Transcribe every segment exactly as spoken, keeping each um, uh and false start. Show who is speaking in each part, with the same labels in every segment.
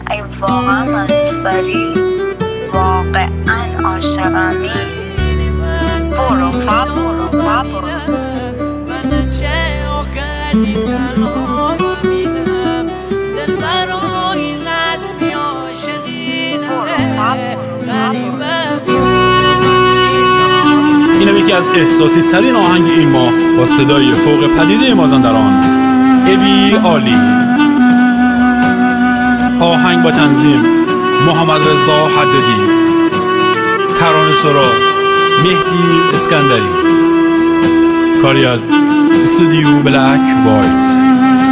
Speaker 1: اگه واقعا من دوست داری، واقعا عاشقمی، برو فا برو فا برو.
Speaker 2: من چه کردی تنها بمیرم، دل برای رسمی عاشقینه غریبه.
Speaker 3: اینم یکی از احساسی ترین آهنگ این ماه با صدای فوق پدیده مازندران ابی عالی. آهنگ با تنظیم محمد رضا حدادی، ترانه سرا مهدی اسکندری، کاری از استودیو بلک وایت.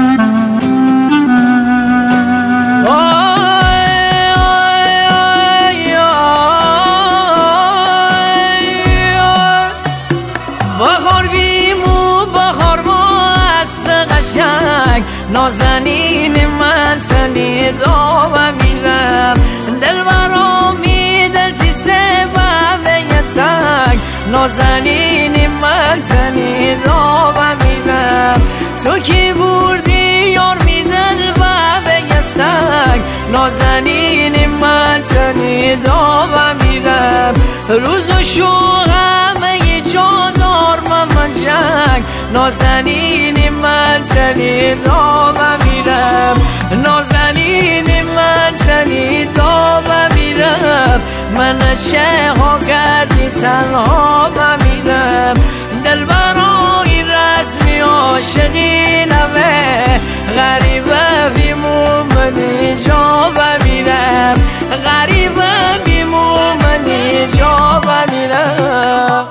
Speaker 2: بخار بیمو بخار با است قشنگ، نازنین من تنی داو میرم، دل برامی دل تیسه و یتک، نازنین من تنی داو میرم. تو کی بردی یار می دل و یسک، نازنین من تنی داو میرم. روز و شو همه جا دار من جنگ، نازنین من تنی داو میرم، نازنین من تنی داو میرم. من چه ها کردی تنها میرم، دل برای رسمی عاشقینمه غریبه بیمو من جا میرم، غریبه بیمو من جا میرم.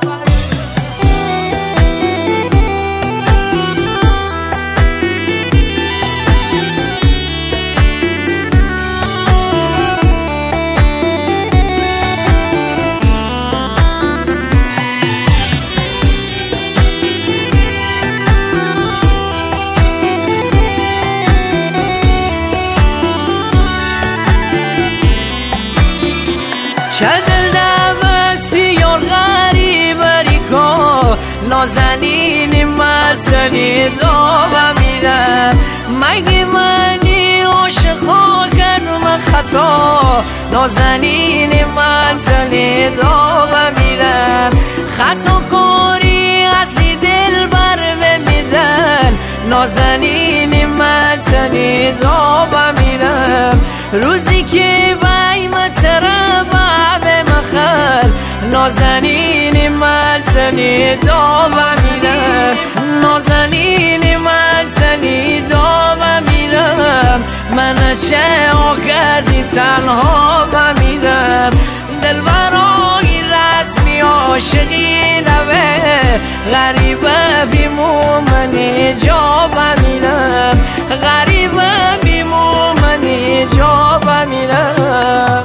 Speaker 2: چه دل دوستی یار غریب ریکا، نازنین من تنی داو میرم. مگه منی عاشقا کردم خطا، نازنین من تنی داو میرم. خطا کاری اصلی دل بر میدن، نازنین من تنی داو میرم. روزی که بای متربه مخل، نازنین من تنی داو میرم، نازنین من تنی داو میرم. من چه ها کردی تنها میرم، دل برای رسمی عاشقینمه غریبه بیمو من جا میرم، غریبه بیمو من جا میرم.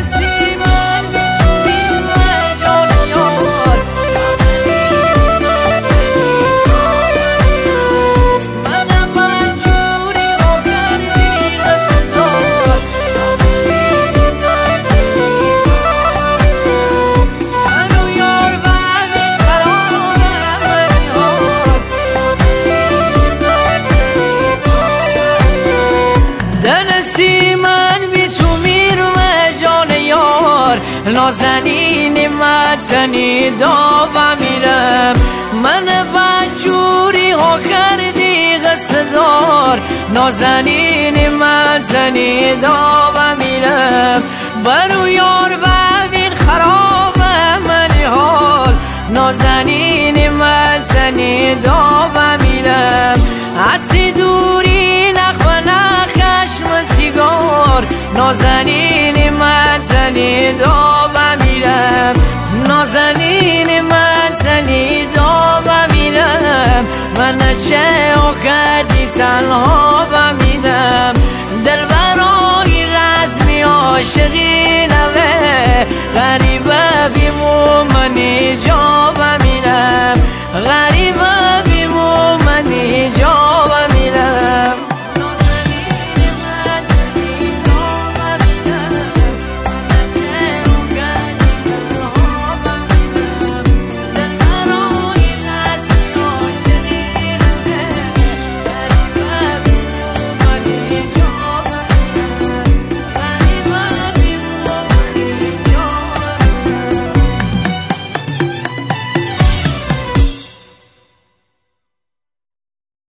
Speaker 2: دنسی من بی تو میرم جان یار، نازنین من تنی داو میرم. من بجوری ها کردی قصدار، نازنین من تنی داو میرم. برو یار ببین خراب من حال، نازنین من تنی داو میرم. هستی دوری نخ و نخشم سیگار، نازنین من تنی داو میرم، نازنین من تنی داو میرم. من چه ها کردی تنها میرم.